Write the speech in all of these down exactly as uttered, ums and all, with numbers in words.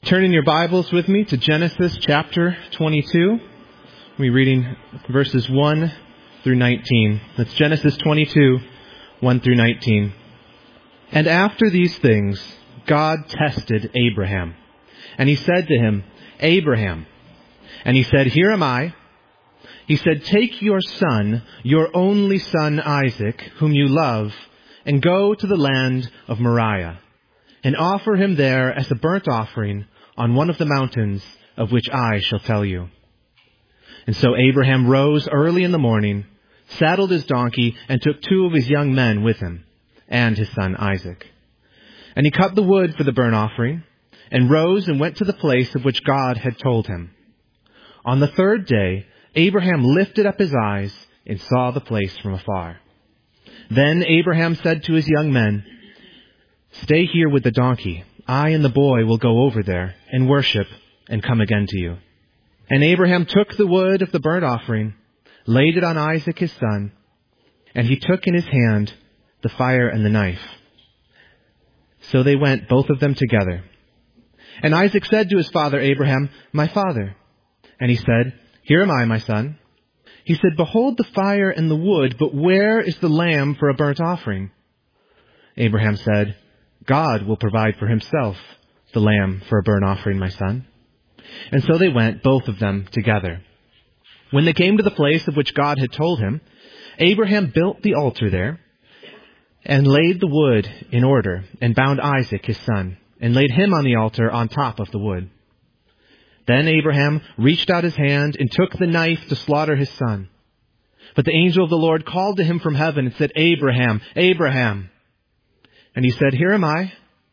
Turn in your Bibles with me to Genesis chapter twenty-two. We're reading verses one through nineteen. That's Genesis twenty-two, one through nineteen. And after these things, God tested Abraham. And he said to him, Abraham. And he said, Here am I. He said, Take your son, your only son Isaac, whom you love, and go to the land of Moriah, and offer him there as a burnt offering on one of the mountains of which I shall tell you. And so Abraham rose early in the morning, saddled his donkey, and took two of his young men with him, and his son Isaac. And he cut the wood for the burnt offering, and rose and went to the place of which God had told him. On the third day, Abraham lifted up his eyes and saw the place from afar. Then Abraham said to his young men, Stay here with the donkey. I and the boy will go over there and worship and come again to you. And Abraham took the wood of the burnt offering, laid it on Isaac his son, and he took in his hand the fire and the knife. So they went, both of them together. And Isaac said to his father Abraham, My father. And he said, Here am I, my son. He said, Behold the fire and the wood, but where is the lamb for a burnt offering? Abraham said, God will provide for himself the lamb for a burnt offering, my son. And so they went, both of them together. When they came to the place of which God had told him, Abraham built the altar there and laid the wood in order and bound Isaac his son and laid him on the altar on top of the wood. Then Abraham reached out his hand and took the knife to slaughter his son. But the angel of the Lord called to him from heaven and said, Abraham, Abraham. And he said, Here am I.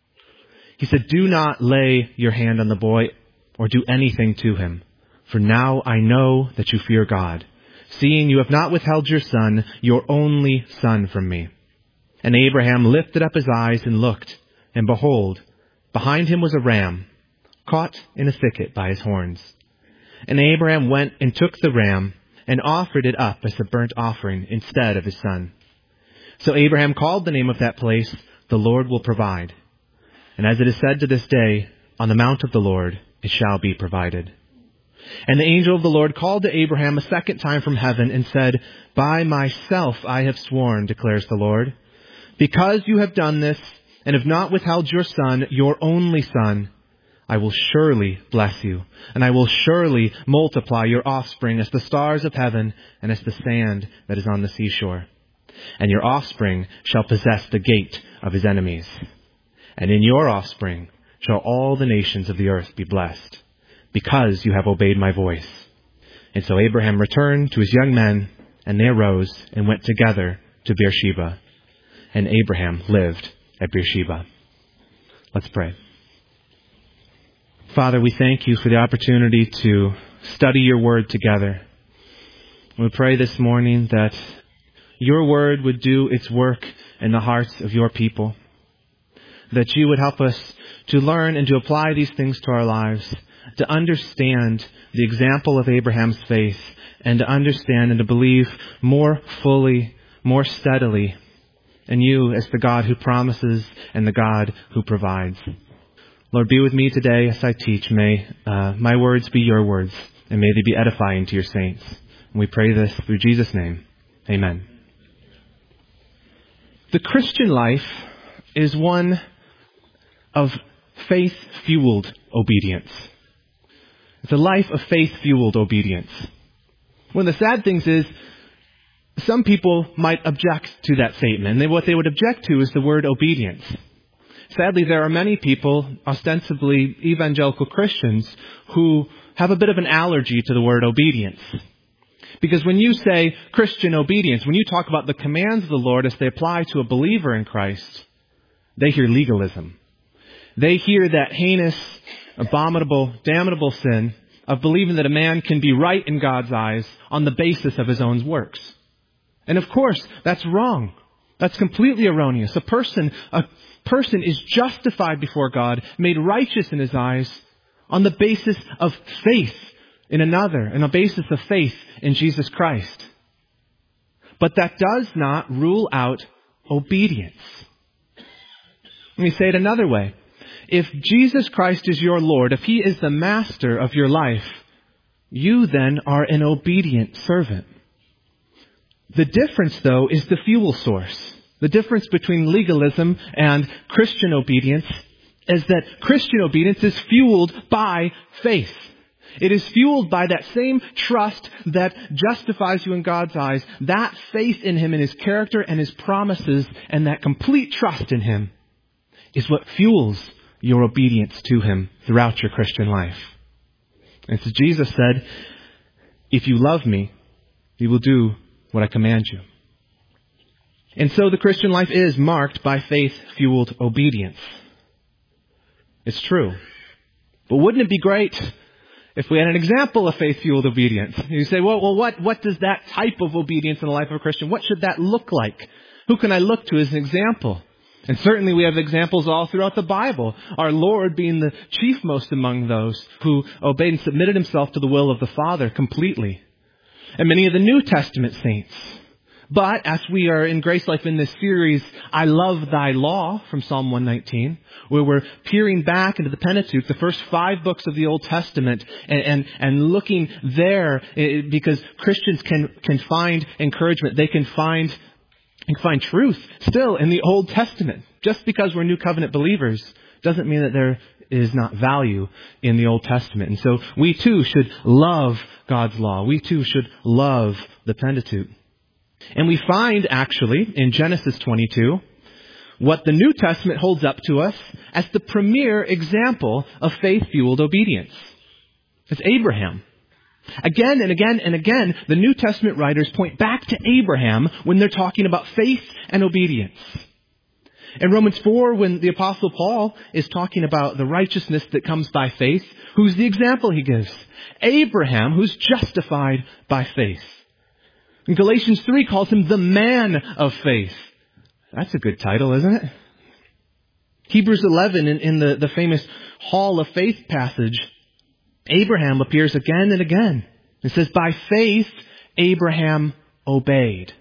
He said, Do not lay your hand on the boy or do anything to him. For now I know that you fear God, seeing you have not withheld your son, your only son, from me. And Abraham lifted up his eyes and looked, and behold, behind him was a ram, caught in a thicket by his horns. And Abraham went and took the ram and offered it up as a burnt offering instead of his son. So Abraham called the name of that place, The Lord will provide. And as it is said to this day, On the mount of the Lord it shall be provided. And the angel of the Lord called to Abraham a second time from heaven and said, By myself I have sworn, declares the Lord, because you have done this and have not withheld your son, your only son, I will surely bless you, and I will surely multiply your offspring as the stars of heaven and as the sand that is on the seashore. And your offspring shall possess the gate of his enemies. And in your offspring shall all the nations of the earth be blessed, because you have obeyed my voice. And so Abraham returned to his young men, and they arose and went together to Beersheba. And Abraham lived at Beersheba. Let's pray. Father, we thank you for the opportunity to study your word together. We pray this morning that your word would do its work in the hearts of your people, that you would help us to learn and to apply these things to our lives, to understand the example of Abraham's faith, and to understand and to believe more fully, more steadily in you as the God who promises and the God who provides. Lord, be with me today as I teach. May uh, my words be your words, and may they be edifying to your saints. And we pray this through Jesus' name. Amen. The Christian life is one of faith-fueled obedience. It's a life of faith-fueled obedience. One of the sad things is some people might object to that statement. And what they would object to is the word obedience. Sadly, there are many people, ostensibly evangelical Christians, who have a bit of an allergy to the word obedience. Because when you say Christian obedience, when you talk about the commands of the Lord as they apply to a believer in Christ, they hear legalism. They hear that heinous, abominable, damnable sin of believing that a man can be right in God's eyes on the basis of his own works. And of course, that's wrong. That's completely erroneous. A person, a person is justified before God, made righteous in his eyes on the basis of faith in another, and a basis of faith in Jesus Christ. But that does not rule out obedience. Let me say it another way. If Jesus Christ is your Lord, if He is the master of your life, you then are an obedient servant. The difference, though, is the fuel source. The difference between legalism and Christian obedience is that Christian obedience is fueled by faith. It is fueled by that same trust that justifies you in God's eyes, that faith in Him and His character and His promises, and that complete trust in Him is what fuels your obedience to Him throughout your Christian life. And so Jesus said, if you love me, you will do what I command you. And so the Christian life is marked by faith-fueled obedience. It's true. But wouldn't it be great if we had an example of faith-fueled obedience? You say, well, well, what, what does that type of obedience in the life of a Christian, what should that look like? Who can I look to as an example? And certainly we have examples all throughout the Bible. Our Lord being the chiefmost among those who obeyed and submitted Himself to the will of the Father completely. And many of the New Testament saints. But as we are in Grace Life in this series, I Love Thy Law from Psalm one nineteen, where we're peering back into the Pentateuch, the first five books of the Old Testament, and, and, and looking there, because Christians can, can find encouragement. They can find, can find truth still in the Old Testament. Just because we're New Covenant believers doesn't mean that there is not value in the Old Testament. And so we too should love God's law. We too should love the Pentateuch. And we find, actually, in Genesis twenty-two, what the New Testament holds up to us as the premier example of faith-fueled obedience. It's Abraham. Again and again and again, the New Testament writers point back to Abraham when they're talking about faith and obedience. In Romans four, when the Apostle Paul is talking about the righteousness that comes by faith, who's the example he gives? Abraham, who's justified by faith. And Galatians three calls him the man of faith. That's a good title, isn't it? Hebrews eleven, in, in the, the famous Hall of Faith passage, Abraham appears again and again. It says, by faith, Abraham obeyed.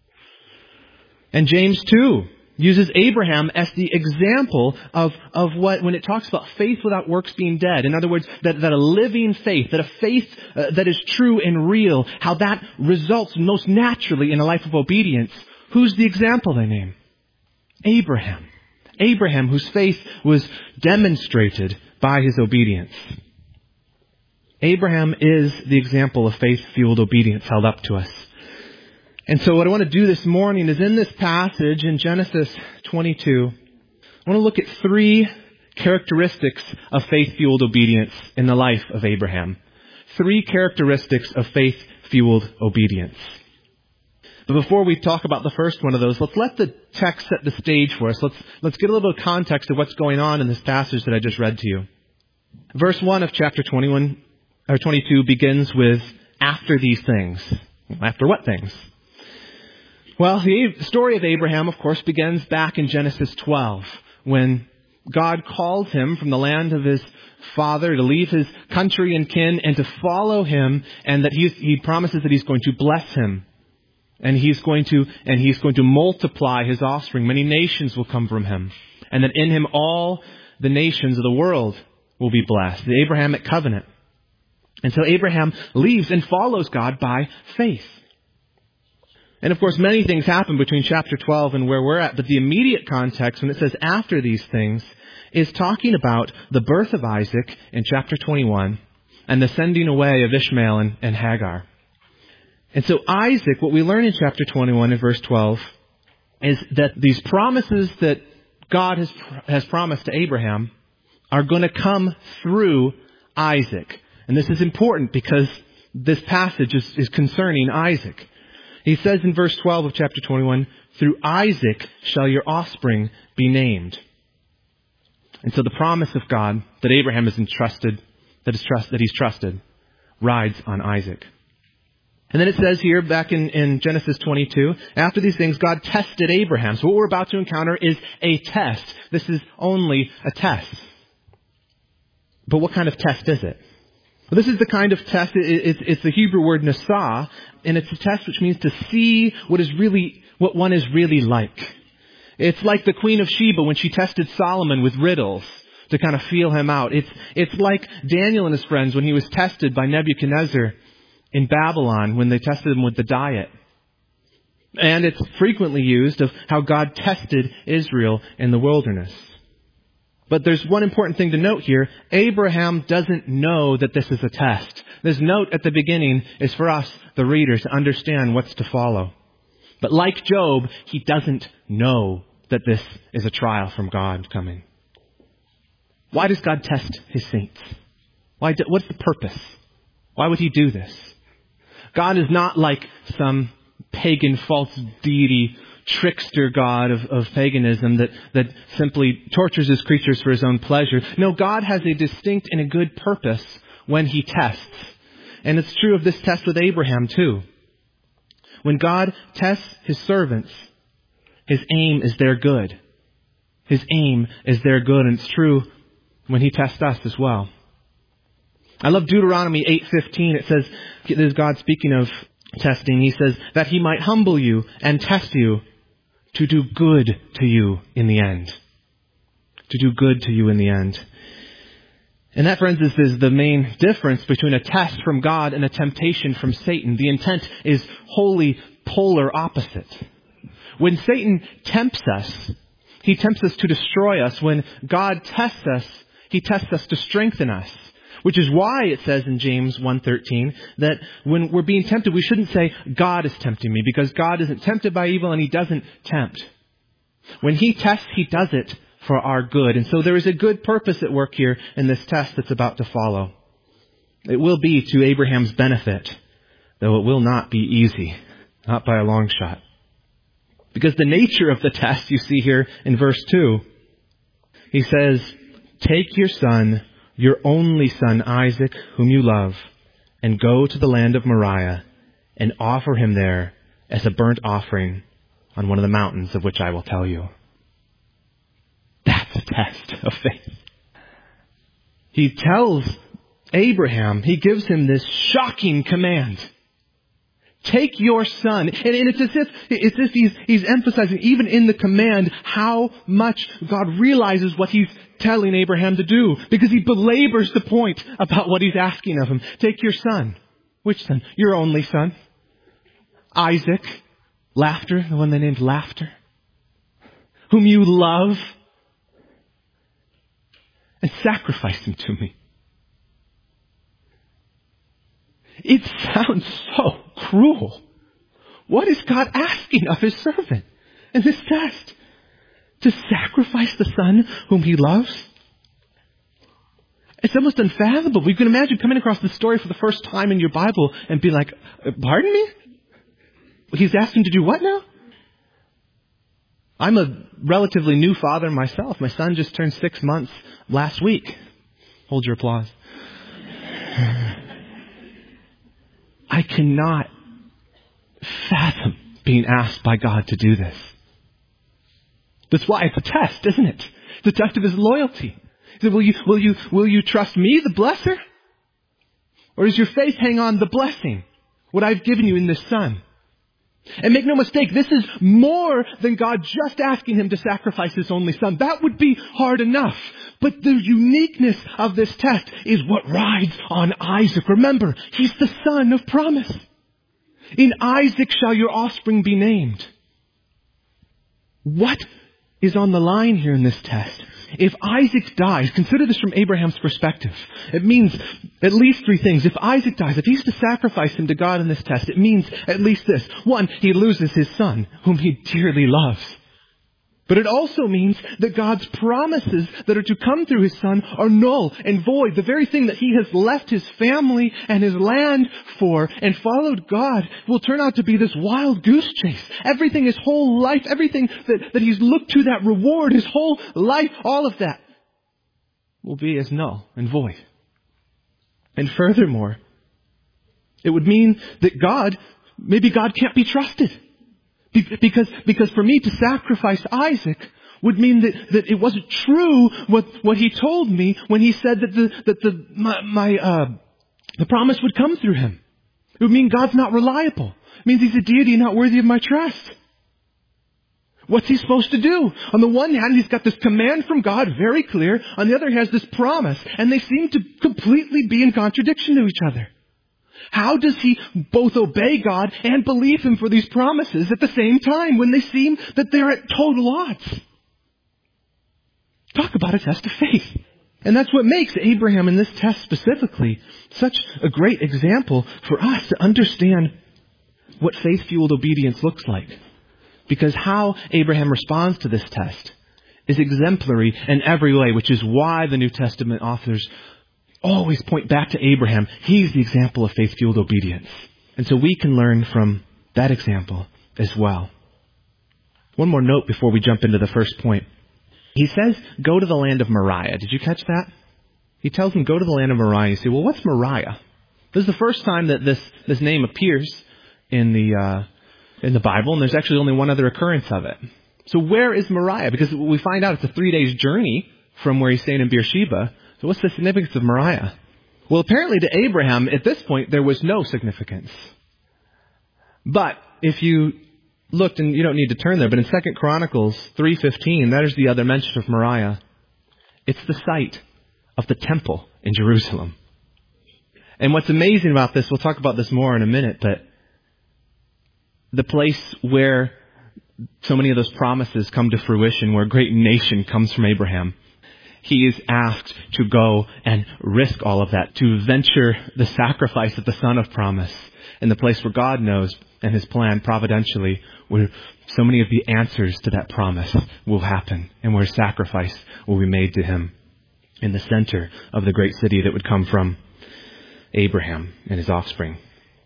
And James two uses Abraham as the example of, of what, when it talks about faith without works being dead. In other words, that, that a living faith, that a faith uh, that is true and real, how that results most naturally in a life of obedience. Who's the example they name? Abraham. Abraham, whose faith was demonstrated by his obedience. Abraham is the example of faith-fueled obedience held up to us. And so what I want to do this morning is in this passage in Genesis twenty-two, I want to look at three characteristics of faith-fueled obedience in the life of Abraham. Three characteristics of faith-fueled obedience. But before we talk about the first one of those, let's let the text set the stage for us. Let's, let's get a little bit of context of what's going on in this passage that I just read to you. Verse one of chapter twenty-one, or twenty-two begins with, after these things. After what things? Well, the story of Abraham, of course, begins back in Genesis twelve, when God calls him from the land of his father to leave his country and kin and to follow him, and that he he promises that he's going to bless him, and he's going to and he's going to multiply his offspring. Many nations will come from him, and that in him all the nations of the world will be blessed. The Abrahamic covenant. And so Abraham leaves and follows God by faith. And of course, many things happen between chapter twelve and where we're at, but the immediate context, when it says after these things, is talking about the birth of Isaac in chapter twenty-one and the sending away of Ishmael and, and Hagar. And so Isaac, what we learn in chapter twenty-one and verse twelve, is that these promises that God has, has promised to Abraham are going to come through Isaac. And this is important because this passage is, is concerning Isaac. He says in verse twelve of chapter twenty-one, through Isaac shall your offspring be named. And so the promise of God that Abraham has entrusted, that, is trust, that he's trusted, rides on Isaac. And then it says here back in, in Genesis twenty-two, after these things, God tested Abraham. So what we're about to encounter is a test. This is only a test. But what kind of test is it? Well, this is the kind of test, it's, it's the Hebrew word nasah, and it's a test which means to see what is really, what one is really like. It's like the Queen of Sheba when she tested Solomon with riddles. to kind of feel him out. It's, it's like Daniel and his friends when he was tested by Nebuchadnezzar in Babylon when they tested him with the diet. And it's frequently used of how God tested Israel in the wilderness. But there's one important thing to note here. Abraham doesn't know that this is a test. This note at the beginning is for us, the readers, to understand what's to follow. But like Job, he doesn't know that this is a trial from God coming. Why does God test his saints? Why? Do, what's the purpose? Why would he do this? God is not like some pagan false deity, trickster god of, of paganism that, that simply tortures his creatures for his own pleasure. No, God has a distinct and a good purpose when he tests. And it's true of this test with Abraham too. When God tests his servants, his aim is their good. His aim is their good, and it's true when he tests us as well. I love Deuteronomy eight fifteen. It says, this is God speaking of testing. He says, that he might humble you and test you to do good to you in the end. To do good to you in the end. And that, friends, is, is the main difference between a test from God and a temptation from Satan. The intent is wholly polar opposite. When Satan tempts us, he tempts us to destroy us. When God tests us, he tests us to strengthen us. Which is why it says in James one thirteen that when we're being tempted, we shouldn't say, God is tempting me, because God isn't tempted by evil and he doesn't tempt. When he tests, he does it for our good. And so there is a good purpose at work here in this test that's about to follow. It will be to Abraham's benefit, though it will not be easy, not by a long shot. Because the nature of the test you see here in verse two, he says, take your son, your only son Isaac, whom you love, and go to the land of Moriah and offer him there as a burnt offering on one of the mountains of which I will tell you. That's a test of faith. He tells Abraham, he gives him this shocking command. Take your son. And, and it's as if, it's as if he's, he's emphasizing, even in the command, how much God realizes what he's telling Abraham to do. Because he belabors the point about what he's asking of him. Take your son. Which son? Your only son. Isaac. Laughter, the one they named Laughter. Whom you love. And sacrifice him to me. It sounds so cruel. What is God asking of his servant in this test? To sacrifice the son whom he loves? It's almost unfathomable. You can imagine coming across this story for the first time in your Bible and being like, pardon me? He's asking to do what now? I'm a relatively new father myself. My son just turned six months last week. Hold your applause. I cannot fathom being asked by God to do this. That's why it's a test, isn't it? It's a test of his loyalty. He said, will you, will you, will you trust me, the blesser? Or does your faith hang on the blessing, what I've given you in this son? And make no mistake, this is more than God just asking him to sacrifice his only son. That would be hard enough. But the uniqueness of this test is what rides on Isaac. Remember, he's the son of promise. In Isaac shall your offspring be named. What is on the line here in this test? If Isaac dies, consider this from Abraham's perspective. It means at least three things. If Isaac dies, if he's to sacrifice him to God in this test, it means at least this. One, he loses his son, whom he dearly loves. But it also means that God's promises that are to come through his son are null and void. The very thing that he has left his family and his land for and followed God will turn out to be this wild goose chase. Everything, his whole life, everything that, that he's looked to, that reward, his whole life, all of that will be as null and void. And furthermore, it would mean that God, maybe God can't be trusted. Because, because for me to sacrifice Isaac would mean that, that it wasn't true what, what he told me when he said that the, that the, my, my, uh, the promise would come through him. It would mean God's not reliable. It means he's a deity not worthy of my trust. What's he supposed to do? On the one hand, he's got this command from God, very clear. On the other, he has this promise. And they seem to completely be in contradiction to each other. How does he both obey God and believe him for these promises at the same time when they seem that they're at total odds? Talk about a test of faith. And that's what makes Abraham in this test specifically such a great example for us to understand what faith-fueled obedience looks like. Because how Abraham responds to this test is exemplary in every way, which is why the New Testament authors always point back to Abraham. He's the example of faith-fueled obedience. And so we can learn from that example as well. One more note before we jump into the first point. He says, go to the land of Moriah. Did you catch that? He tells them, go to the land of Moriah. You say, well, what's Moriah? This is the first time that this, this name appears in the uh, in the Bible, and there's actually only one other occurrence of it. So where is Moriah? Because we find out it's a three days journey from where he's staying in Beersheba. So what's the significance of Moriah? Well, apparently to Abraham, at this point, there was no significance. But if you looked, and you don't need to turn there, but in Second Chronicles three fifteen, that is the other mention of Moriah. It's the site of the temple in Jerusalem. And what's amazing about this, we'll talk about this more in a minute, but the place where so many of those promises come to fruition, where a great nation comes from Abraham, he is asked to go and risk all of that, to venture the sacrifice of the son of promise in the place where God knows and his plan providentially, where so many of the answers to that promise will happen and where sacrifice will be made to him in the center of the great city that would come from Abraham and his offspring.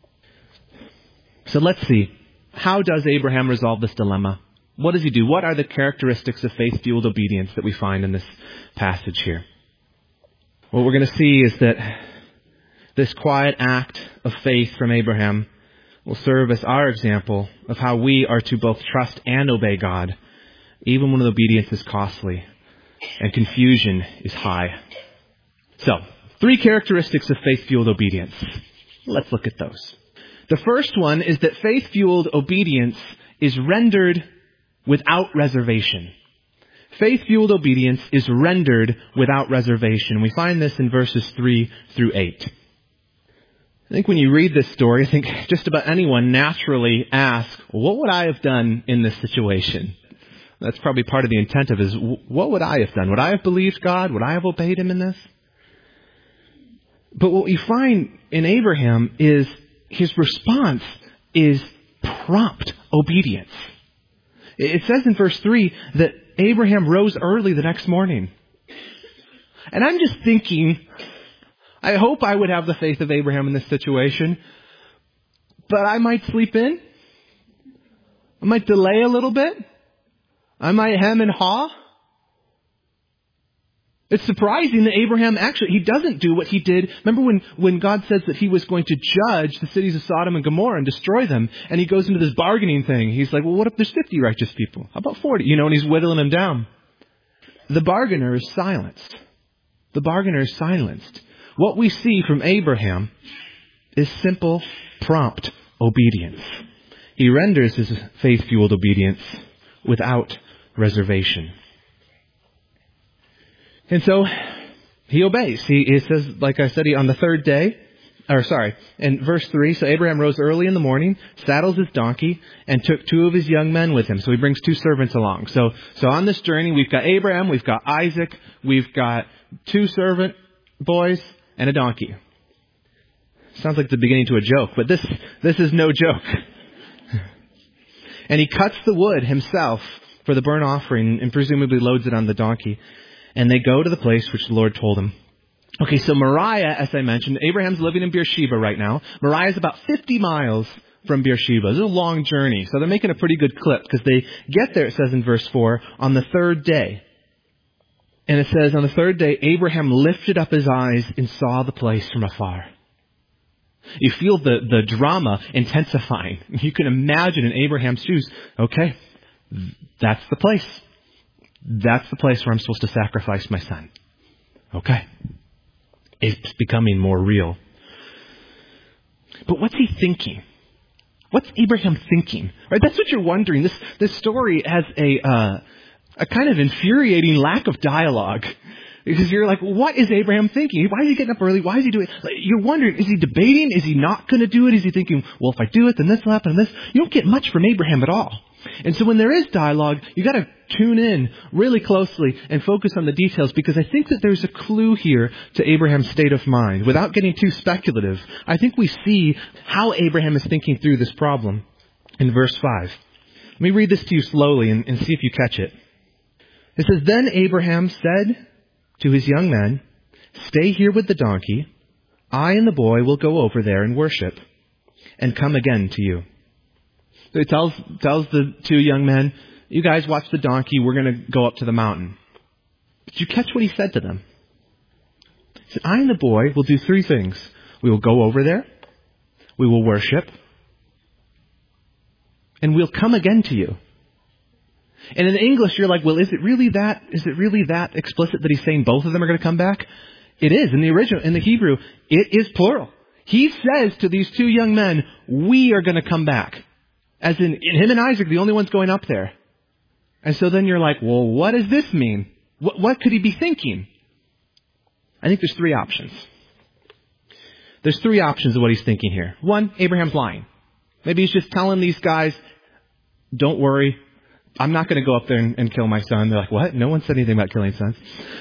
So let's see. How does Abraham resolve this dilemma? What does he do? What are the characteristics of faith-fueled obedience that we find in this passage here? What we're going to see is that this quiet act of faith from Abraham will serve as our example of how we are to both trust and obey God, even when obedience is costly and confusion is high. So, three characteristics of faith-fueled obedience. Let's look at those. The first one is that faith-fueled obedience is rendered without reservation. Faith-fueled obedience is rendered without reservation. We find this in verses three through eight. I think when you read this story, I think just about anyone naturally asks, what would I have done in this situation? That's probably part of the intent of it, is what would I have done? Would I have believed God? Would I have obeyed him in this? But what you find in Abraham is his response is prompt obedience. It says in verse three that Abraham rose early the next morning. And I'm just thinking, I hope I would have the faith of Abraham in this situation, but I might sleep in. I might delay a little bit. I might hem and haw. It's surprising that Abraham actually, he doesn't do what he did. Remember when, when God says that he was going to judge the cities of Sodom and Gomorrah and destroy them, and he goes into this bargaining thing. He's like, well, what if there's fifty righteous people? How about forty? You know, and he's whittling them down. The bargainer is silenced. The bargainer is silenced. What we see from Abraham is simple, prompt obedience. He renders his faith-fueled obedience without reservation. And so he obeys. He, he says, like I said, he, on the third day, or sorry, in verse three, so Abraham rose early in the morning, saddles his donkey, and took two of his young men with him. So he brings two servants along. So, so on this journey, we've got Abraham, we've got Isaac, we've got two servant boys, and a donkey. Sounds like the beginning to a joke, but this, this is no joke. And he cuts the wood himself for the burnt offering and presumably loads it on the donkey. And they go to the place which the Lord told him. Okay, so Moriah, as I mentioned, Abraham's living in Beersheba right now. Moriah is about fifty miles from Beersheba. It's a long journey, so they're making a pretty good clip because they get there, it says in verse four, on the third day. And it says, on the third day, Abraham lifted up his eyes and saw the place from afar. You feel the, the drama intensifying. You can imagine in Abraham's shoes, okay, that's the place. That's the place where I'm supposed to sacrifice my son. Okay. It's becoming more real. But what's he thinking? What's Abraham thinking? Right? That's what you're wondering. This this story has a uh, a kind of infuriating lack of dialogue. Because you're like, what is Abraham thinking? Why is he getting up early? Why is he doing it? Like, you're wondering, is he debating? Is he not going to do it? Is he thinking, well, if I do it, then this will happen and this? You don't get much from Abraham at all. And so when there is dialogue, you got to tune in really closely and focus on the details, because I think that there's a clue here to Abraham's state of mind. Without getting too speculative, I think we see how Abraham is thinking through this problem in verse five. Let me read this to you slowly and, and see if you catch it. It says, "Then Abraham said to his young men, 'Stay here with the donkey. I and the boy will go over there and worship and come again to you.'" So he tells, tells the two young men, "You guys watch the donkey. We're going to go up to the mountain." Did you catch what he said to them? He said, "I and the boy will do three things. We will go over there. We will worship. And we'll come again to you." And in English, you're like, well, is it really that, is it really that explicit that he's saying both of them are going to come back? It is. In the original, in the Hebrew, it is plural. He says to these two young men, we are going to come back. As in, in him and Isaac, the only ones going up there. And so then you're like, well, what does this mean? What, what could he be thinking? I think there's three options. There's three options of what he's thinking here. One, Abraham's lying. Maybe he's just telling these guys, don't worry, I'm not going to go up there and, and kill my son. They're like, what? No one said anything about killing sons.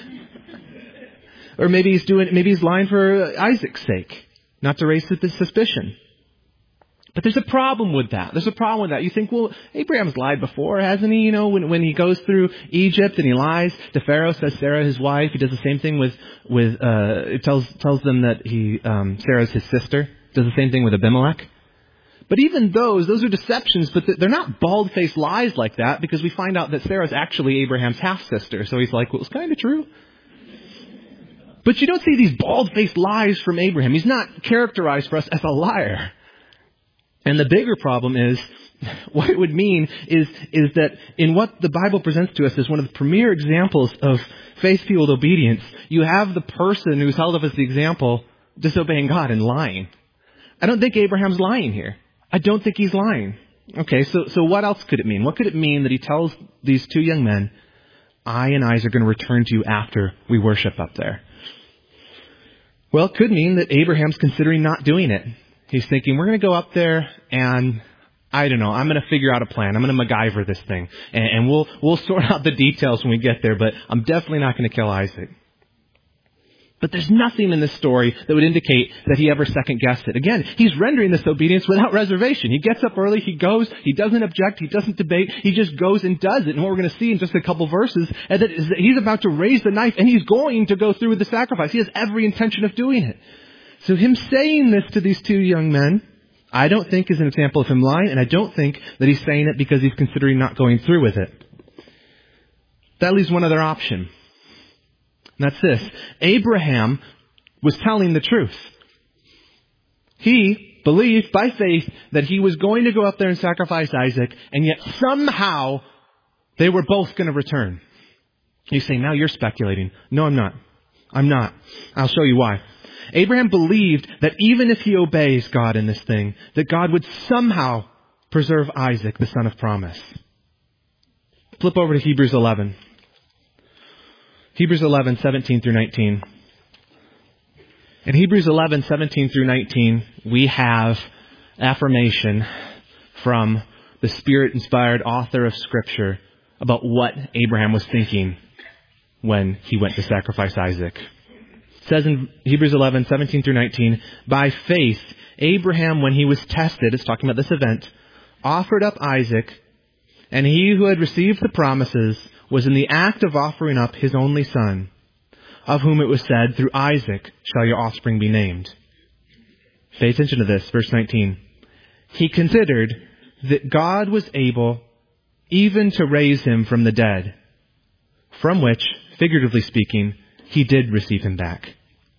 Or maybe he's doing, maybe he's lying for Isaac's sake, not to raise the suspicion. But there's a problem with that. There's a problem with that. You think, well, Abraham's lied before, hasn't he? You know, when, when he goes through Egypt and he lies to Pharaoh, says Sarah his wife. He does the same thing with, with, uh, it tells, tells them that he, um, Sarah's his sister. Does the same thing with Abimelech. But even those, those are deceptions, but they're not bald-faced lies like that, because we find out that Sarah's actually Abraham's half-sister. So he's like, well, it's kind of true. But you don't see these bald-faced lies from Abraham. He's not characterized for us as a liar. And the bigger problem is, what it would mean is, is that in what the Bible presents to us as one of the premier examples of faith-fueled obedience, you have the person who's held up as the example disobeying God and lying. I don't think Abraham's lying here. I don't think he's lying. Okay, so, so what else could it mean? What could it mean that he tells these two young men, I and Isaac are going to return to you after we worship up there? Well, it could mean that Abraham's considering not doing it. He's thinking, we're going to go up there and, I don't know, I'm going to figure out a plan. I'm going to MacGyver this thing. And, and we'll, we'll sort out the details when we get there, but I'm definitely not going to kill Isaac. But there's nothing in this story that would indicate that he ever second-guessed it. Again, he's rendering this obedience without reservation. He gets up early, he goes, he doesn't object, he doesn't debate, he just goes and does it. And what we're going to see in just a couple verses is that he's about to raise the knife and he's going to go through with the sacrifice. He has every intention of doing it. So him saying this to these two young men, I don't think is an example of him lying, and I don't think that he's saying it because he's considering not going through with it. That leaves one other option. And that's this. Abraham was telling the truth. He believed by faith that he was going to go up there and sacrifice Isaac, and yet somehow they were both going to return. You say, now you're speculating. No, I'm not. I'm not. I'll show you why. Abraham believed that even if he obeys God in this thing, that God would somehow preserve Isaac, the son of promise. Flip over to Hebrews eleven. Hebrews eleven, seventeen through nineteen. In Hebrews eleven, seventeen through nineteen, we have affirmation from the Spirit-inspired author of Scripture about what Abraham was thinking when he went to sacrifice Isaac. It says in Hebrews eleven, seventeen through nineteen, by faith, Abraham, when he was tested, it's talking about this event, offered up Isaac, and he who had received the promises was in the act of offering up his only son, of whom it was said, through Isaac shall your offspring be named. Pay attention to this, verse nineteen. He considered that God was able even to raise him from the dead, from which, figuratively speaking, he did receive him back.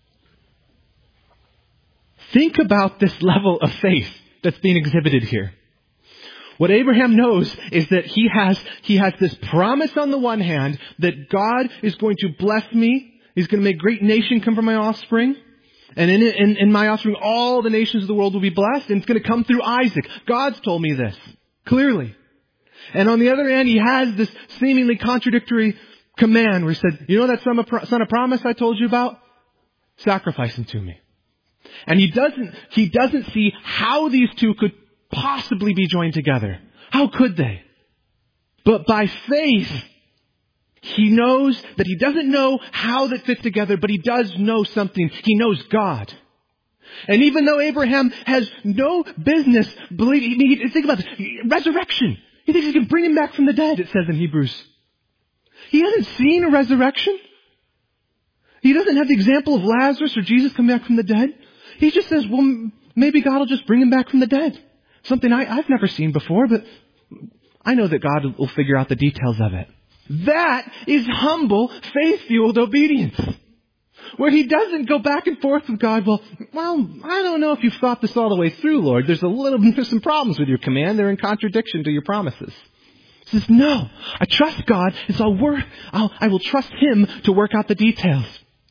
Think about this level of faith that's being exhibited here. What Abraham knows is that he has, he has this promise on the one hand that God is going to bless me. He's going to make a great nation come from my offspring. And in, in, in my offspring, all the nations of the world will be blessed. And it's going to come through Isaac. God's told me this clearly. And on the other hand, he has this seemingly contradictory command where he said, you know that son of, son of promise I told you about? Sacrifice him to me. And he doesn't, he doesn't see how these two could possibly be joined together. How could they? But by faith, he knows that he doesn't know how that fit together, but he does know something. He knows God. And even though Abraham has no business believing, I mean, think about this, resurrection. He thinks he can bring him back from the dead, it says in Hebrews. He hasn't seen a resurrection. He doesn't have the example of Lazarus or Jesus come back from the dead. He just says, well, maybe God will just bring him back from the dead. Something I, I've never seen before, but I know that God will figure out the details of it. That is humble, faith-fueled obedience. Where he doesn't go back and forth with God, well, well, I don't know if you've thought this all the way through, Lord. There's a little, there's some problems with your command. They're in contradiction to your promises. He says, no, I trust God, and so I'll work, I'll, I will trust him to work out the details.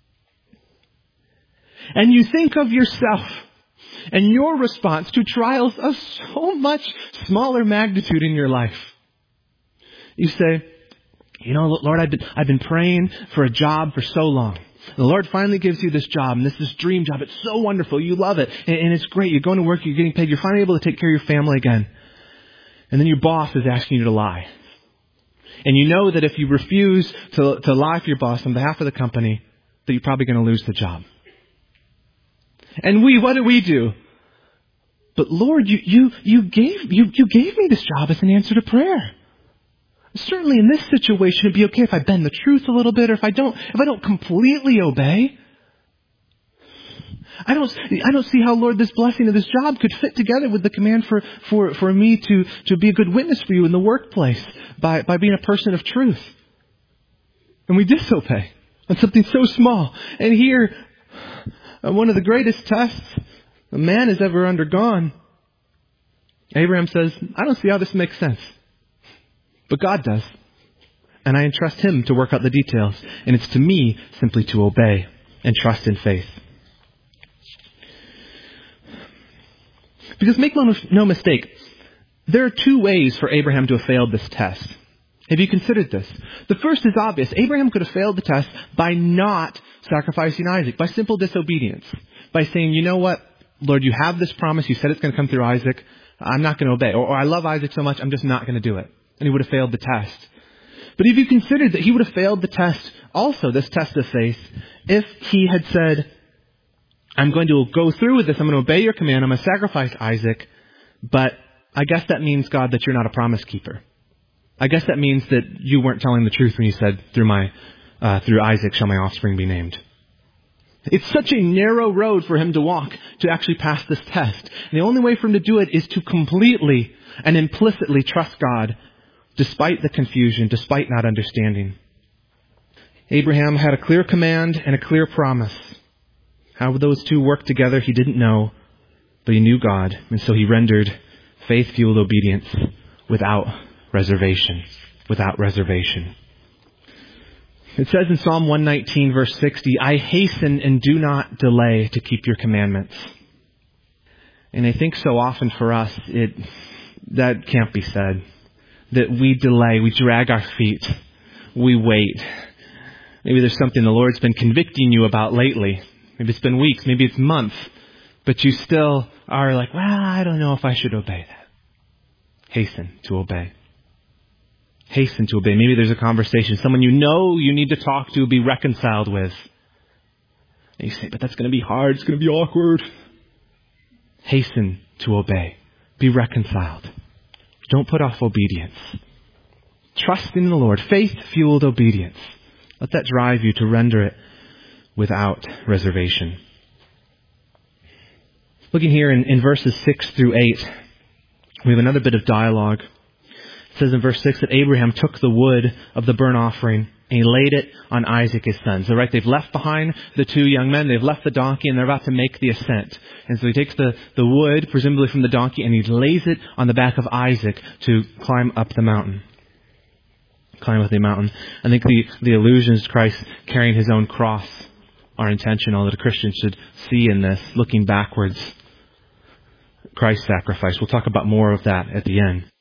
And you think of yourself and your response to trials of so much smaller magnitude in your life. You say, you know, Lord, I've been, I've been praying for a job for so long. The Lord finally gives you this job, and this is this dream job. It's so wonderful. You love it, and, and it's great. You're going to work, you're getting paid. You're finally able to take care of your family again. And then your boss is asking you to lie. And you know that if you refuse to, to lie for your boss on behalf of the company, that you're probably going to lose the job. And we, what do we do? But Lord, you, you, you gave, you, you gave me this job as an answer to prayer. Certainly in this situation, it'd be okay if I bend the truth a little bit, or if I don't, if I don't completely obey. I don't, I don't see how, Lord, this blessing of this job could fit together with the command for, for, for me to, to be a good witness for you in the workplace by, by being a person of truth. And we disobey on something so small. And here, one of the greatest tests a man has ever undergone, Abraham says, I don't see how this makes sense. But God does. And I entrust him to work out the details. And it's to me simply to obey and trust in faith. Because make no mistake, there are two ways for Abraham to have failed this test. Have you considered this? The first is obvious. Abraham could have failed the test by not sacrificing Isaac, by simple disobedience. By saying, you know what, Lord, you have this promise. You said it's going to come through Isaac. I'm not going to obey. Or, or I love Isaac so much, I'm just not going to do it. And he would have failed the test. But if you considered that he would have failed the test, also this test of faith, if he had said, I'm going to go through with this, I'm going to obey your command, I'm going to sacrifice Isaac, but I guess that means, God, that you're not a promise keeper. I guess that means that you weren't telling the truth when you said, through my, uh, through Isaac shall my offspring be named. It's such a narrow road for him to walk to actually pass this test. And the only way for him to do it is to completely and implicitly trust God, despite the confusion, despite not understanding. Abraham had a clear command and a clear promise. How those two worked together, he didn't know, but he knew God, and so he rendered faith-fueled obedience without reservation. Without reservation. It says in Psalm one nineteen, verse sixty, I hasten and do not delay to keep your commandments. And I think so often for us, it that can't be said. That we delay, we drag our feet, we wait. Maybe there's something the Lord's been convicting you about lately. Maybe it's been weeks, maybe it's months, but you still are like, well, I don't know if I should obey that. Hasten to obey. Hasten to obey. Maybe there's a conversation, someone you know you need to talk to, be reconciled with. And you say, but that's going to be hard, it's going to be awkward. Hasten to obey. Be reconciled. Don't put off obedience. Trust in the Lord. Faith-fueled obedience. Let that drive you to render it without reservation. Looking here in, in verses six through eight, we have another bit of dialogue. It says in verse six that Abraham took the wood of the burnt offering and he laid it on Isaac his son. So right, they've left behind the two young men, they've left the donkey, and they're about to make the ascent. And so he takes the, the wood, presumably from the donkey, and he lays it on the back of Isaac to climb up the mountain. Climb up the mountain. I think the, the allusion is Christ carrying his own cross are intentional, that a Christian should see in this, looking backwards, Christ's sacrifice. We'll talk about more of that at the end.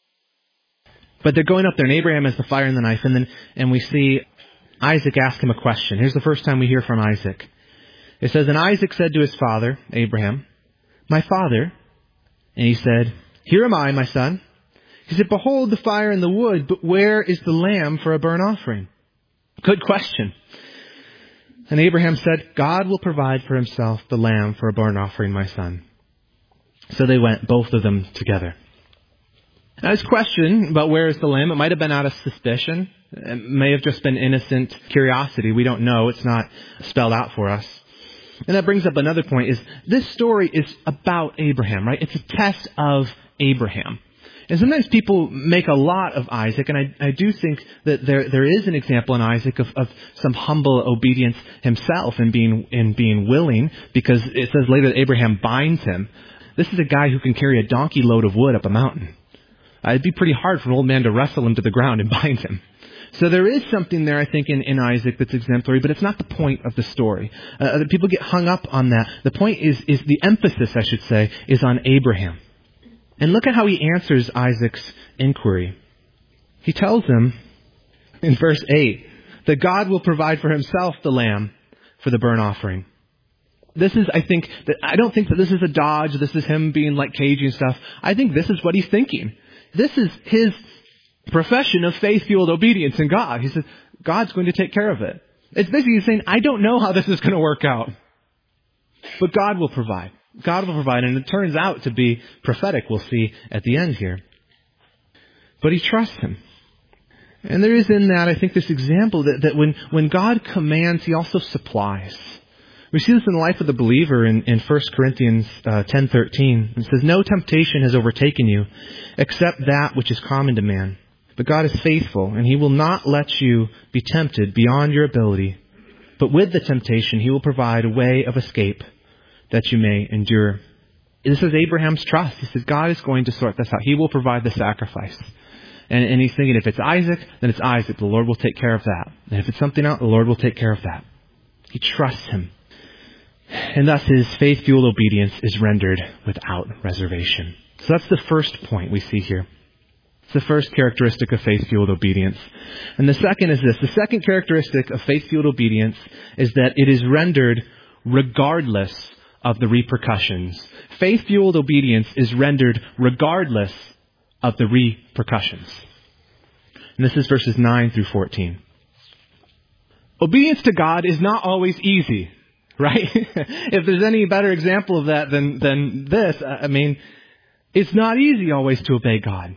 But they're going up there, and Abraham has the fire and the knife, and then and we see Isaac ask him a question. Here's the first time we hear from Isaac. It says, "And Isaac said to his father, Abraham, 'My father.' And he said, 'Here am I, my son.' He said, 'Behold the fire and the wood, but where is the lamb for a burnt offering?'" Good question. And Abraham said, "God will provide for himself the lamb for a burnt offering, my son." So they went, both of them together. Now, his question about where is the lamb, it might have been out of suspicion. It may have just been innocent curiosity. We don't know. It's not spelled out for us. And that brings up another point, is this story is about Abraham, right? It's a test of Abraham. And sometimes people make a lot of Isaac, and I, I do think that there there is an example in Isaac of, of some humble obedience himself and being in being willing, because it says later that Abraham binds him. This is a guy who can carry a donkey load of wood up a mountain. Uh, it'd be pretty hard for an old man to wrestle him to the ground and bind him. So there is something there, I think, in, in Isaac that's exemplary, but it's not the point of the story. Uh, people get hung up on that. The point is, is the emphasis, I should say, is on Abraham. And look at how he answers Isaac's inquiry. He tells him in verse eight that God will provide for himself the lamb for the burnt offering. This is, I think, that I don't think that this is a dodge. This is him being like cagey and stuff. I think this is what he's thinking. This is his profession of faith-fueled obedience in God. He says, God's going to take care of it. It's basically saying, I don't know how this is going to work out, but God will provide. God will provide, and it turns out to be prophetic, we'll see at the end here. But he trusts him. And there is in that, I think, this example that, that when, when God commands, he also supplies. We see this in the life of the believer in, in First Corinthians uh, ten thirteen. It says, "No temptation has overtaken you, except that which is common to man. But God is faithful, and he will not let you be tempted beyond your ability. But with the temptation, he will provide a way of escape that you may endure." This is Abraham's trust. He says, God is going to sort this out. He will provide the sacrifice. And, and he's thinking, if it's Isaac, then it's Isaac. The Lord will take care of that. And if it's something else, the Lord will take care of that. He trusts him. And thus his faith-fueled obedience is rendered without reservation. So that's the first point we see here. It's the first characteristic of faith-fueled obedience. And the second is this. The second characteristic of faith-fueled obedience is that it is rendered regardless of the repercussions. Faith-fueled obedience is rendered regardless of the repercussions. And this is verses nine through fourteen. Obedience to God is not always easy, right? If there's any better example of that than, than this, I mean, it's not easy always to obey God.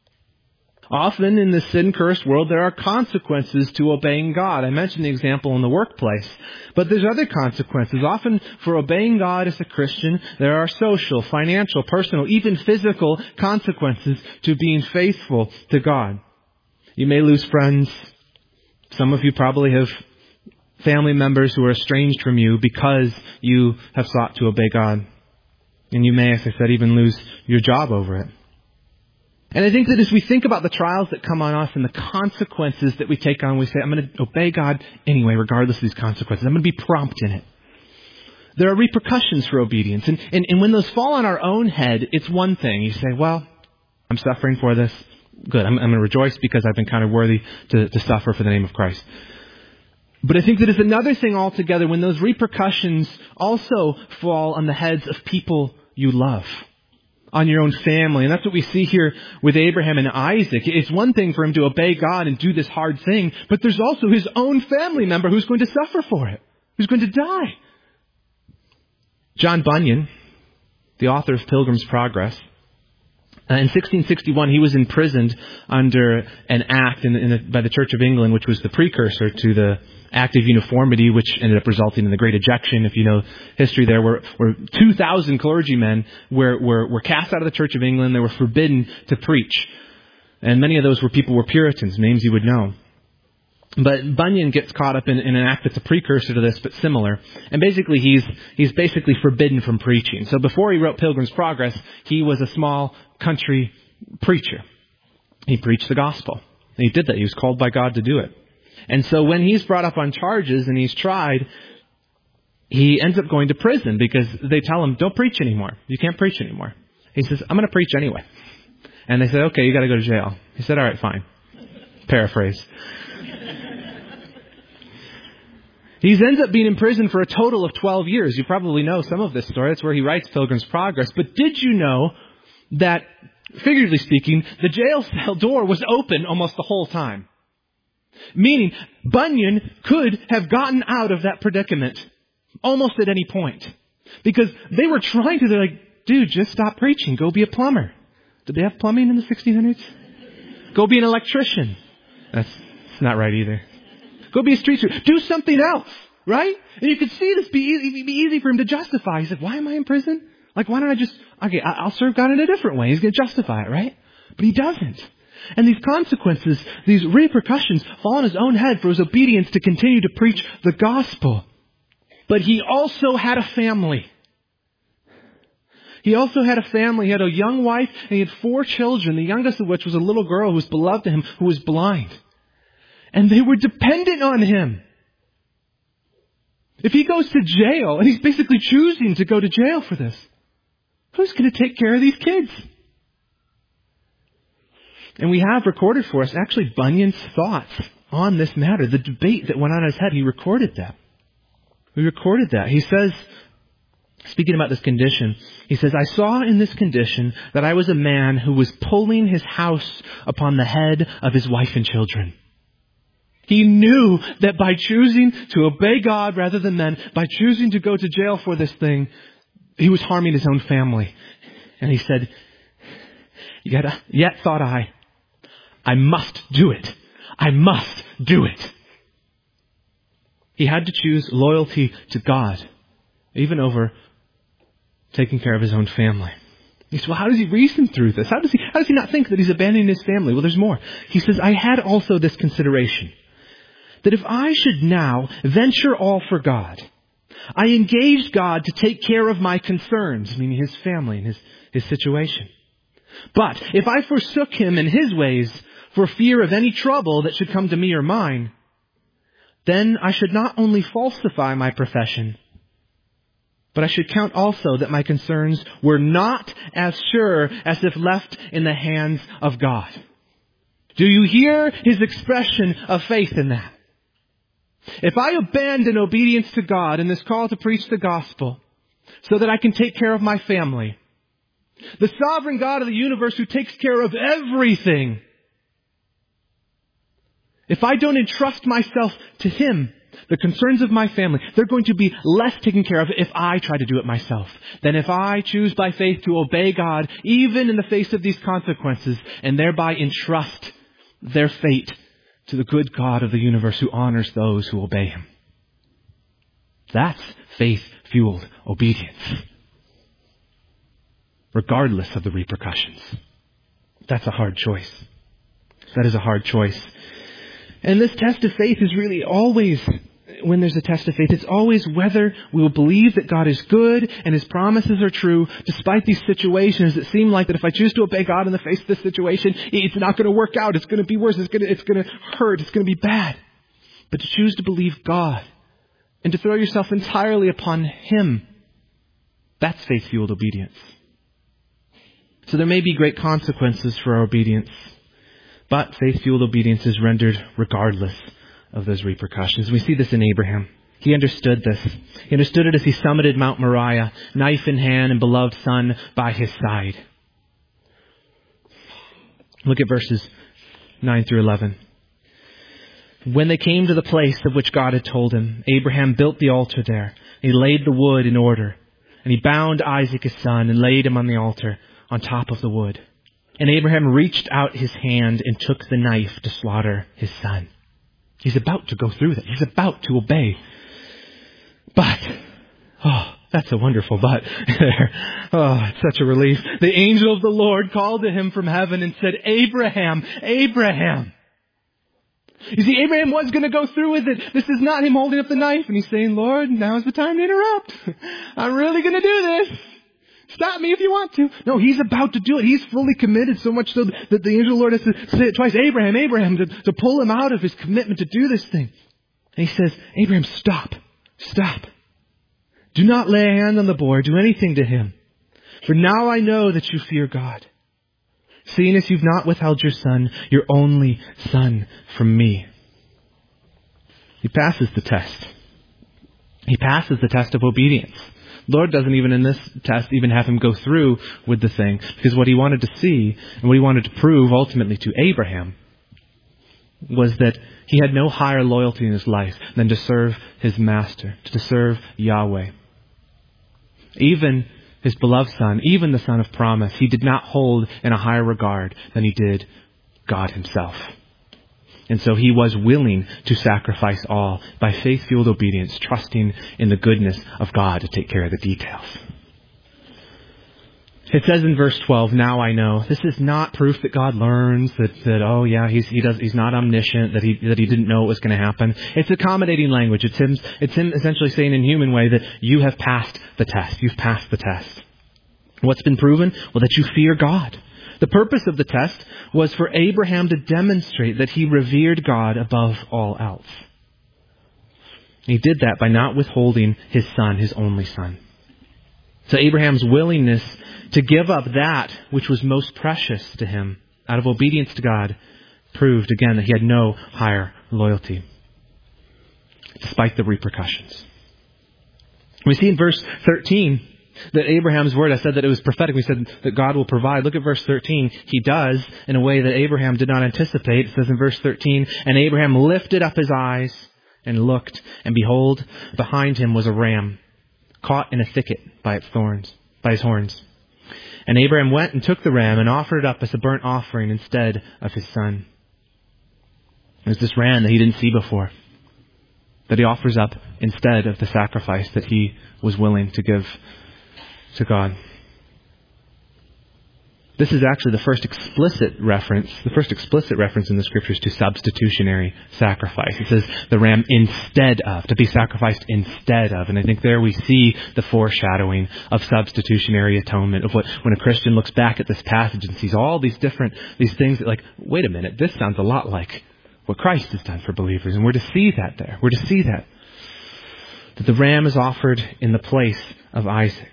Often in this sin-cursed world, there are consequences to obeying God. I mentioned the example in the workplace, but there's other consequences. Often for obeying God as a Christian, there are social, financial, personal, even physical consequences to being faithful to God. You may lose friends. Some of you probably have family members who are estranged from you because you have sought to obey God. And you may, as I said, even lose your job over it. And I think that as we think about the trials that come on us and the consequences that we take on, we say, I'm going to obey God anyway, regardless of these consequences. I'm going to be prompt in it. There are repercussions for obedience. And, and, and when those fall on our own head, it's one thing. You say, well, I'm suffering for this. Good. I'm, I'm going to rejoice because I've been kind of worthy to, to suffer for the name of Christ. But I think that it's another thing altogether when those repercussions also fall on the heads of people you love, on your own family. And that's what we see here with Abraham and Isaac. It's one thing for him to obey God and do this hard thing, but there's also his own family member who's going to suffer for it, who's going to die. John Bunyan, the author of Pilgrim's Progress, Uh, in sixteen sixty-one, he was imprisoned under an act in, in the, by the Church of England, which was the precursor to the Act of Uniformity, which ended up resulting in the Great Ejection. If you know history there, where, where two thousand clergymen were, were, were cast out of the Church of England. They were forbidden to preach. And many of those were people were Puritans, names you would know. But Bunyan gets caught up in, in an act that's a precursor to this, but similar. And basically, he's he's basically forbidden from preaching. So before he wrote Pilgrim's Progress, he was a small country preacher. He preached the gospel. And he did that. He was called by God to do it. And so when he's brought up on charges and he's tried, he ends up going to prison because they tell him, don't preach anymore. You can't preach anymore. He says, I'm going to preach anyway. And they said, okay, you got to go to jail. He said, all right, fine. Paraphrase. He ends up being in prison for a total of twelve years. You probably know some of this story. That's where he writes Pilgrim's Progress. But did you know that, figuratively speaking, the jail cell door was open almost the whole time? Meaning, Bunyan could have gotten out of that predicament almost at any point. Because they were trying to, they're like, dude, just stop preaching. Go be a plumber. Did they have plumbing in the sixteen hundreds? Go be an electrician. That's, that's not right either. Go be a street sweeper. Do something else, right? And you could see this be easy, be easy for him to justify. He said, why am I in prison? Like, why don't I just, okay, I'll serve God in a different way. He's going to justify it, right? But he doesn't. And these consequences, these repercussions fall on his own head for his obedience to continue to preach the gospel. But he also had a family. He also had a family. He had a young wife and he had four children, the youngest of which was a little girl who was beloved to him, who was blind. And they were dependent on him. If he goes to jail, and he's basically choosing to go to jail for this, who's going to take care of these kids? And we have recorded for us actually Bunyan's thoughts on this matter. The debate that went on in his head, he recorded that. We recorded that. He says, speaking about this condition, he says, I saw in this condition that I was a man who was pulling his house upon the head of his wife and children. He knew that by choosing to obey God rather than men, by choosing to go to jail for this thing, he was harming his own family. And he said, yet, yet thought I, I must do it. I must do it. He had to choose loyalty to God, even over taking care of his own family. He says, well, how does he reason through this? How does he, how does he not think that he's abandoning his family? Well, there's more. He says, I had also this consideration, that if I should now venture all for God, I engaged God to take care of my concerns, meaning his family and his, his situation. But if I forsook him and his ways for fear of any trouble that should come to me or mine, then I should not only falsify my profession, but I should count also that my concerns were not as sure as if left in the hands of God. Do you hear his expression of faith in that? If I abandon obedience to God in this call to preach the gospel so that I can take care of my family, the sovereign God of the universe who takes care of everything, if I don't entrust myself to him, the concerns of my family, they're going to be less taken care of if I try to do it myself than if I choose by faith to obey God, even in the face of these consequences, and thereby entrust their fate to the good God of the universe who honors those who obey him. That's faith-fueled obedience, regardless of the repercussions. That's a hard choice. That is a hard choice. And this test of faith is really always, when there's a test of faith, it's always whether we will believe that God is good and his promises are true, despite these situations that seem like that if I choose to obey God in the face of this situation, it's not going to work out. It's going to be worse. It's going to, it's going to hurt. It's going to be bad. But to choose to believe God and to throw yourself entirely upon him, that's faith-fueled obedience. So there may be great consequences for our obedience, but faith-fueled obedience is rendered regardless of those repercussions. We see this in Abraham. He understood this. He understood it as he summited Mount Moriah, knife in hand and beloved son by his side. Look at verses nine through eleven. When they came to the place of which God had told him, Abraham built the altar there. He laid the wood in order, and he bound Isaac his son and laid him on the altar on top of the wood. And Abraham reached out his hand and took the knife to slaughter his son. He's about to go through that. He's about to obey. But, oh, that's a wonderful but. Oh, it's such a relief. The angel of the Lord called to him from heaven and said, Abraham, Abraham. You see, Abraham was going to go through with it. This is not him holding up the knife and he's saying, Lord, now's the time to interrupt. I'm really going to do this. Stop me if you want to. No, he's about to do it. He's fully committed, so much so that the angel of the Lord has to say it twice. Abraham, Abraham, to, to pull him out of his commitment to do this thing. And he says, Abraham, stop. Stop. Do not lay a hand on the boy, do anything to him. For now I know that you fear God, seeing as you've not withheld your son, your only son, from me. He passes the test. He passes the test of obedience. The Lord doesn't even in this test even have him go through with the thing, because what he wanted to see and what he wanted to prove ultimately to Abraham was that he had no higher loyalty in his life than to serve his master, to serve Yahweh. Even his beloved son, even the son of promise, he did not hold in a higher regard than he did God himself. And so he was willing to sacrifice all by faith-fueled obedience, trusting in the goodness of God to take care of the details. It says in verse twelve, now I know. This is not proof that God learns, that, that oh yeah, he's, he does, he's not omniscient, that he, that he didn't know what was going to happen. It's accommodating language. It's him, it's him essentially saying in human way that you have passed the test. You've passed the test. What's been proven? Well, that you fear God. The purpose of the test was for Abraham to demonstrate that he revered God above all else. He did that by not withholding his son, his only son. So Abraham's willingness to give up that which was most precious to him out of obedience to God proved again that he had no higher loyalty, despite the repercussions. We see in verse thirteen that Abraham's word, I said that it was prophetic. We said that God will provide. Look at verse thirteen. He does in a way that Abraham did not anticipate. It says in verse thirteen, and Abraham lifted up his eyes and looked, and behold, behind him was a ram caught in a thicket by its thorns, by his horns. And Abraham went and took the ram and offered it up as a burnt offering instead of his son. It was this ram that he didn't see before, that he offers up instead of the sacrifice that he was willing to give to God. This is actually the first explicit reference, the first explicit reference in the scriptures to substitutionary sacrifice. It says the ram instead of, to be sacrificed instead of. And I think there we see the foreshadowing of substitutionary atonement, of what, when a Christian looks back at this passage and sees all these different, these things that like, wait a minute, this sounds a lot like what Christ has done for believers. And we're to see that there. We're to see that. That the ram is offered in the place of Isaac.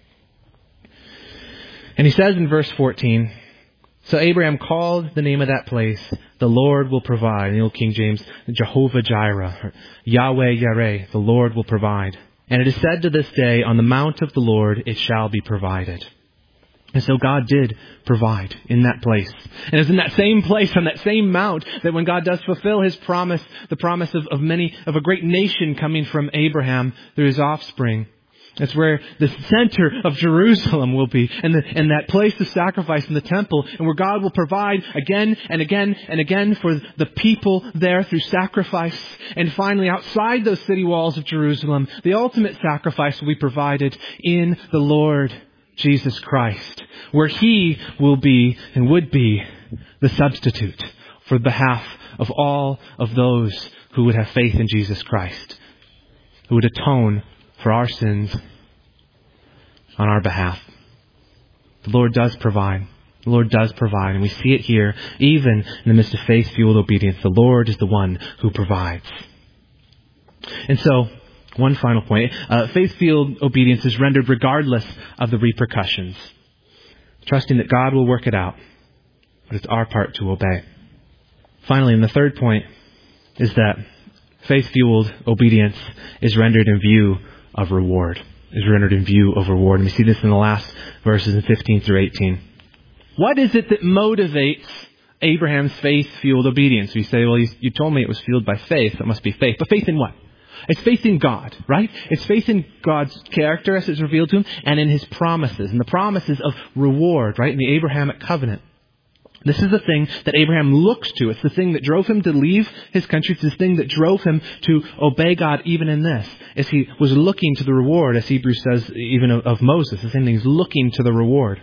And he says in verse fourteen, so Abraham called the name of that place, the Lord will provide. In the Old King James, Jehovah Jireh, or Yahweh Yireh, the Lord will provide. And it is said to this day, on the mount of the Lord it shall be provided. And so God did provide in that place. And it's in that same place, on that same mount, that when God does fulfill his promise, the promise of, of many, of a great nation coming from Abraham through his offspring, that's where the center of Jerusalem will be, and, the, and that place of sacrifice in the temple, and where God will provide again and again and again for the people there through sacrifice. And finally, outside those city walls of Jerusalem, the ultimate sacrifice will be provided in the Lord Jesus Christ, where he will be and would be the substitute for the behalf of all of those who would have faith in Jesus Christ, who would atone for our sins on our behalf. The Lord does provide. The Lord does provide. And we see it here, even in the midst of faith-fueled obedience. The Lord is the one who provides. And so, one final point. Uh, faith-fueled obedience is rendered regardless of the repercussions, trusting that God will work it out. But it's our part to obey. Finally, and the third point is that faith-fueled obedience is rendered in view of reward. Is rendered in view of reward. And we see this in the last verses in fifteen through eighteen. What is it that motivates Abraham's faith-fueled obedience? We say, well, you, you told me it was fueled by faith. That must be faith. But faith in what? It's faith in God, right? It's faith in God's character as it's revealed to him and in his promises. And the promises of reward, right? In the Abrahamic covenant. This is the thing that Abraham looks to. It's the thing that drove him to leave his country. It's the thing that drove him to obey God even in this. As he was looking to the reward, as Hebrews says even of, of Moses. The same thing, he's looking to the reward.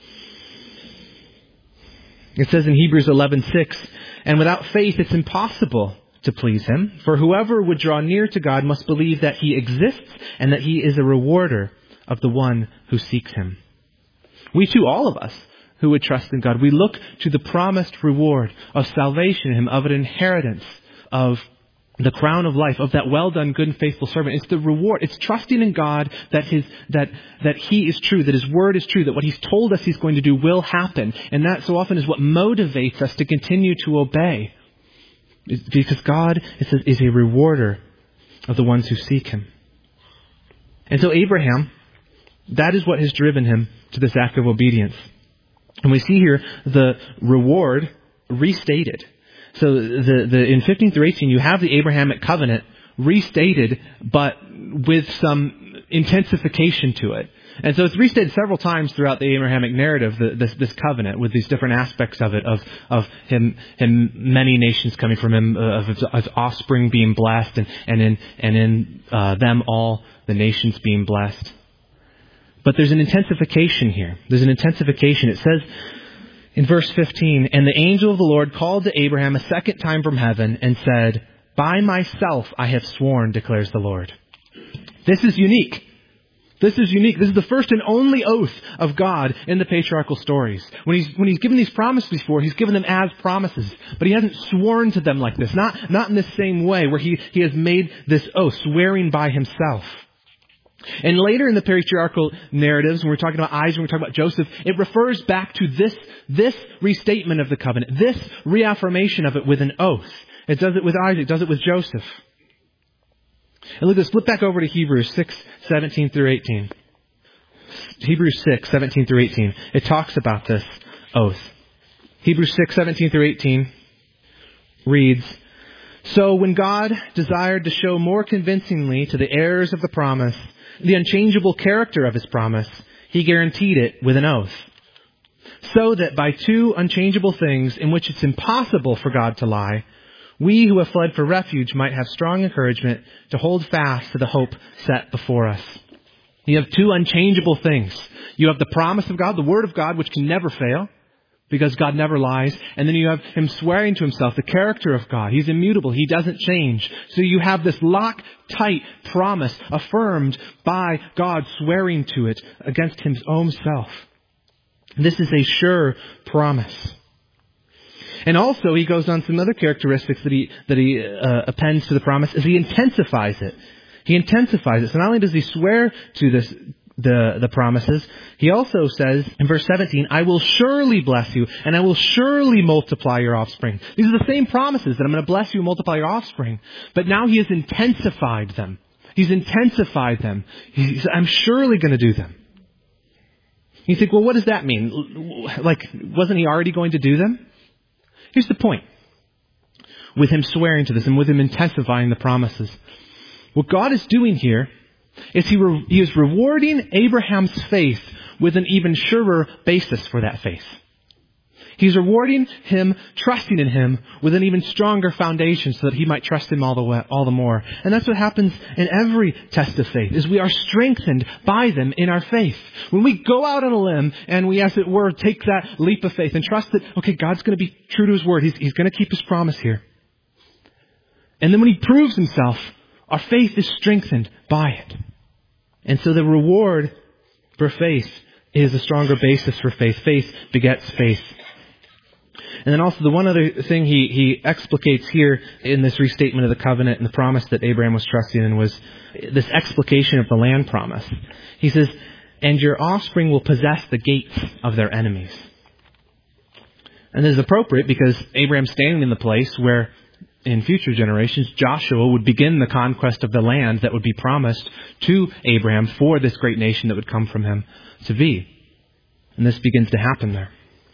It says in Hebrews eleven six, and without faith it's impossible to please him. For whoever would draw near to God must believe that he exists and that he is a rewarder of the one who seeks him. We too, all of us, who would trust in God, we look to the promised reward of salvation in him, of an inheritance, of the crown of life, of that well done, good and faithful servant. It's the reward. It's trusting in God that his, that, that he is true, that his word is true, that what he's told us he's going to do will happen. And that so often is what motivates us to continue to obey. It's because God is a, is a rewarder of the ones who seek him. And so Abraham, that is what has driven him to this act of obedience. And we see here the reward restated. So the, the, in fifteen through eighteen, you have the Abrahamic covenant restated, but with some intensification to it. And so it's restated several times throughout the Abrahamic narrative, the, this, this covenant, with these different aspects of it, of, of him, him, many nations coming from him, uh, of his, his offspring being blessed, and, and in, and in uh, them all, the nations being blessed. But there's an intensification here. There's an intensification. It says, in verse fifteen, and the angel of the Lord called to Abraham a second time from heaven and said, by myself I have sworn, declares the Lord. This is unique. This is unique. This is the first and only oath of God in the patriarchal stories. When he's, when he's given these promises before, he's given them as promises. But he hasn't sworn to them like this. Not, not in the same way where he, he has made this oath, swearing by himself. And later in the patriarchal narratives, when we're talking about Isaac, when we're talking about Joseph, it refers back to this, this restatement of the covenant, this reaffirmation of it with an oath. It does it with Isaac, it does it with Joseph. And look at this, flip back over to Hebrews six, seventeen through eighteen. Hebrews six, seventeen through eighteen. It talks about this oath. Hebrews six, seventeen through eighteen reads, so when God desired to show more convincingly to the heirs of the promise the unchangeable character of his promise, he guaranteed it with an oath. So that by two unchangeable things in which it's impossible for God to lie, we who have fled for refuge might have strong encouragement to hold fast to the hope set before us. You have two unchangeable things. You have the promise of God, the word of God, which can never fail, because God never lies. And then you have him swearing to himself, the character of God. He's immutable. He doesn't change. So you have this lock-tight promise affirmed by God, swearing to it against his own self. This is a sure promise. And also he goes on some other characteristics that he, that he uh, appends to the promise as he intensifies it. He intensifies it. So not only does he swear to this, the, the promises, he also says in verse seventeen, I will surely bless you and I will surely multiply your offspring. These are the same promises that I'm going to bless you and multiply your offspring. But now he has intensified them. He's intensified them. He's, I'm surely going to do them. You think, well, what does that mean? Like, wasn't he already going to do them? Here's the point. With him swearing to this and with him intensifying the promises, what God is doing here is he, re- he is rewarding Abraham's faith with an even surer basis for that faith. He's rewarding him, trusting in him with an even stronger foundation so that he might trust him all the way, all the more. And that's what happens in every test of faith, is we are strengthened by them in our faith. When we go out on a limb and we, as it were, take that leap of faith and trust that, okay, God's going to be true to his word. He's, he's going to keep his promise here. And then when he proves himself, our faith is strengthened by it. And so the reward for faith is a stronger basis for faith. Faith begets faith. And then also the one other thing he, he explicates here in this restatement of the covenant and the promise that Abraham was trusting in was this explication of the land promise. He says, and your offspring will possess the gates of their enemies. And this is appropriate because Abraham's standing in the place where in future generations, Joshua would begin the conquest of the land that would be promised to Abraham for this great nation that would come from him to be. And this begins to happen there.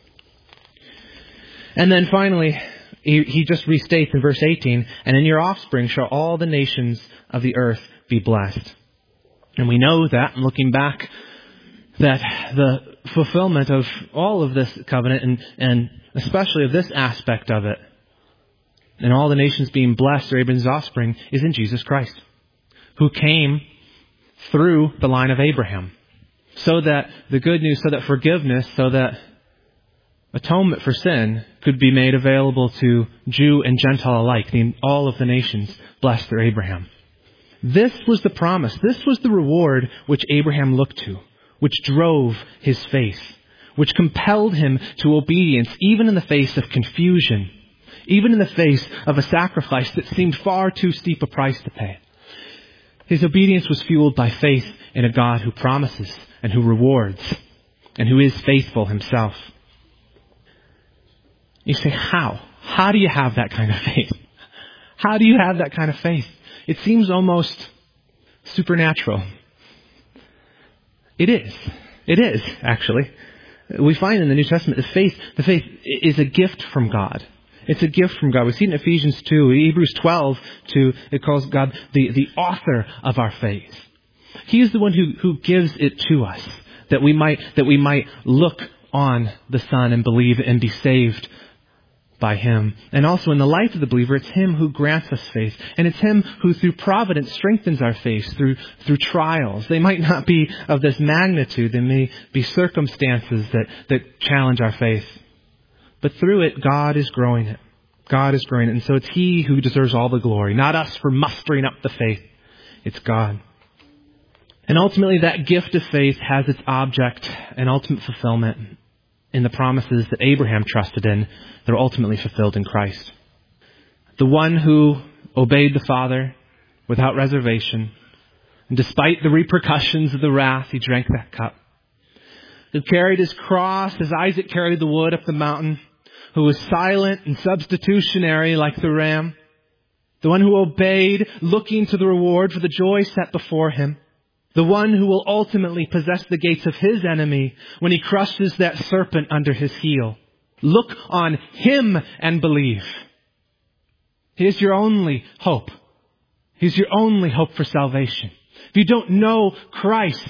And then finally, he, he just restates in verse eighteen, and in your offspring shall all the nations of the earth be blessed. And we know that, looking back, that the fulfillment of all of this covenant, and, and especially of this aspect of it, and all the nations being blessed through Abraham's offspring, is in Jesus Christ, who came through the line of Abraham. So that the good news, so that forgiveness, so that atonement for sin could be made available to Jew and Gentile alike, all of the nations blessed through Abraham. This was the promise. This was the reward which Abraham looked to, which drove his faith, which compelled him to obedience even in the face of confusion, even in the face of a sacrifice that seemed far too steep a price to pay. His obedience was fueled by faith in a God who promises and who rewards and who is faithful himself. You say, how? How do you have that kind of faith? How do you have that kind of faith? It seems almost supernatural. It is. It is, actually. We find in the New Testament the faith, the faith is a gift from God. It's a gift from God. We see it in Ephesians two, Hebrews twelve, two, it calls God the, the author of our faith. He is the one who, who gives it to us, that we might, that we might look on the Son and believe and be saved by Him. And also in the life of the believer, it's Him who grants us faith. And it's Him who through providence strengthens our faith through, through trials. They might not be of this magnitude. They may be circumstances that, that challenge our faith. But through it, God is growing it. God is growing it. And so it's He who deserves all the glory. Not us for mustering up the faith. It's God. And ultimately that gift of faith has its object and ultimate fulfillment in the promises that Abraham trusted in that are ultimately fulfilled in Christ. The one who obeyed the Father without reservation, and despite the repercussions of the wrath, he drank that cup. Who carried his cross as Isaac carried the wood up the mountain, who was silent and substitutionary like the ram. The one who obeyed, looking to the reward for the joy set before him. The one who will ultimately possess the gates of his enemy when he crushes that serpent under his heel. Look on Him and believe. He is your only hope. He's your only hope for salvation. If you don't know Christ,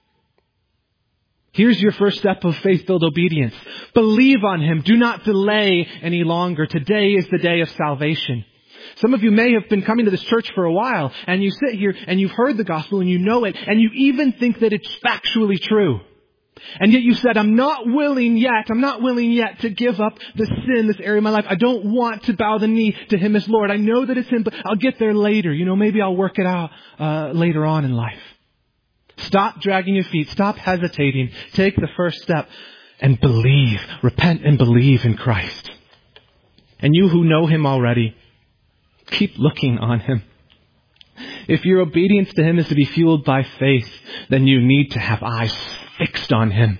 here's your first step of faith-filled obedience. Believe on Him. Do not delay any longer. Today is the day of salvation. Some of you may have been coming to this church for a while, and you sit here and you've heard the gospel and you know it, and you even think that it's factually true. And yet you said, I'm not willing yet, I'm not willing yet to give up the sin, this area of my life. I don't want to bow the knee to Him as Lord. I know that it's Him, but I'll get there later. You know, maybe I'll work it out uh, later on in life. Stop dragging your feet. Stop hesitating. Take the first step and believe. Repent and believe in Christ. And you who know Him already, keep looking on Him. If your obedience to Him is to be fueled by faith, then you need to have eyes fixed on Him.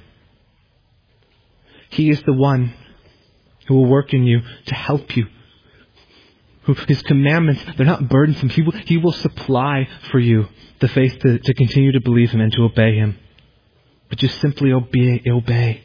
He is the one who will work in you to help you. Who, His commandments, they're not burdensome. He will, he will supply for you the faith to, to continue to believe Him and to obey Him. But just simply obey, obey.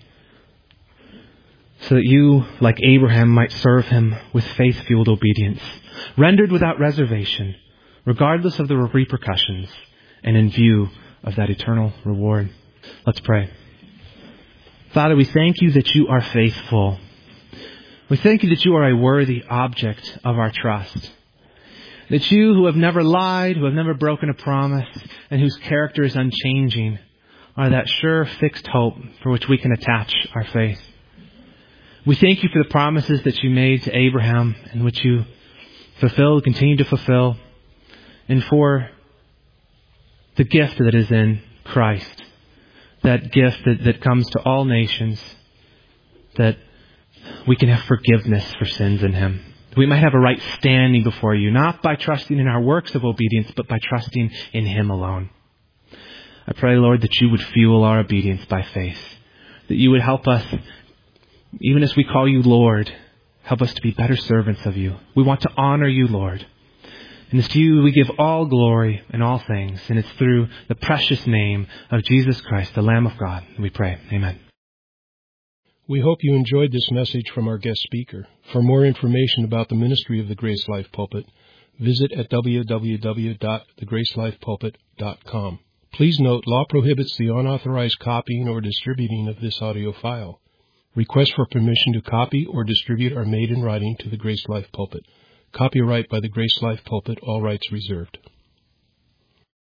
So that you, like Abraham, might serve Him with faith-fueled obedience, rendered without reservation, regardless of the repercussions, and in view of that eternal reward. Let's pray. Father, we thank You that You are faithful. We thank You that You are a worthy object of our trust. That You, who have never lied, who have never broken a promise, and whose character is unchanging, are that sure, fixed hope for which we can attach our faith. We thank You for the promises that You made to Abraham and which You fulfilled, continue to fulfill, and for the gift that is in Christ. That gift that, that comes to all nations, that we can have forgiveness for sins in Him. We might have a right standing before You, not by trusting in our works of obedience, but by trusting in Him alone. I pray, Lord, that You would fuel our obedience by faith. That You would help us, even as we call You Lord, help us to be better servants of You. We want to honor You, Lord. And it's to You we give all glory in all things. And it's through the precious name of Jesus Christ, the Lamb of God, we pray. Amen. We hope you enjoyed this message from our guest speaker. For more information about the ministry of the Grace Life Pulpit, visit at w w w dot the grace life pulpit dot com. Please note, law prohibits the unauthorized copying or distributing of this audio file. Requests for permission to copy or distribute are made in writing to the Grace Life Pulpit. Copyright by the Grace Life Pulpit, all rights reserved.